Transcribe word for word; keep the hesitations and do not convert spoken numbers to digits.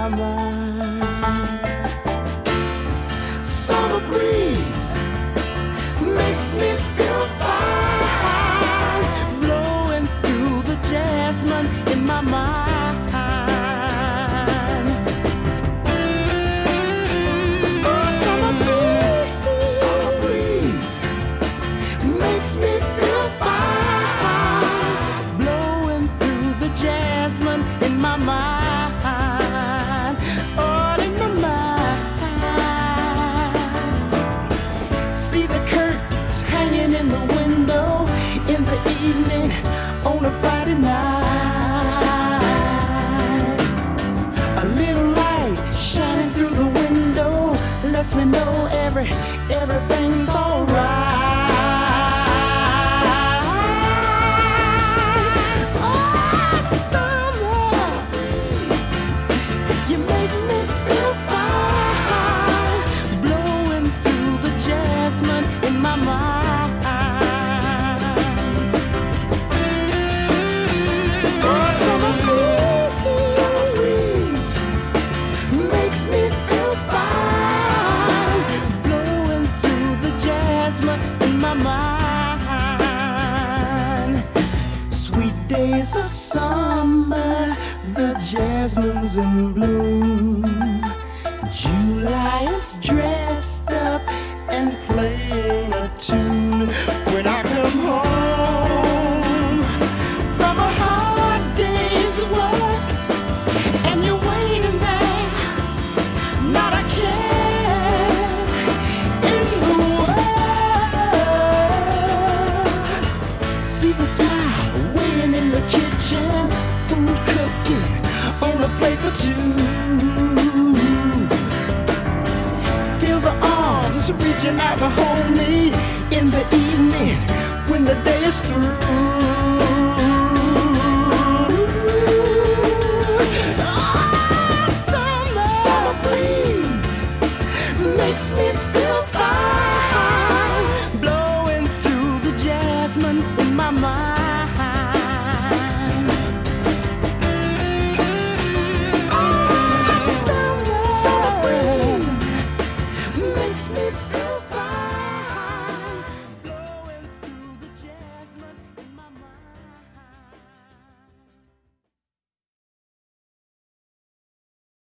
my mind. Summer breeze makes me feel fine, blowing through the jasmine in my mind. Oh, summer breeze, summer breeze makes me feel fine, blowing through the jasmine in my mind. All in my mind. See the curtains hanging in the window in the evening on a Friday night. A little light shining through the window lets me know every everything's alright. Oh, summer, you make me feel fine, blowing through the jasmine in my mind. Oh, summer breeze, summer breeze makes me feel fine, blowing through the jasmine in my mind. Sweet days of summer, the jasmine's in bloom. July is dressed up and playing a tune. When I come home from a hard day's work and you're waiting there, not a care in the world. See the smile weighing in the kitchen, food cooking on a plate for two. Feel the arms reaching out to hold me in the evening when the day is through. Oh, summer, summer breeze makes me feel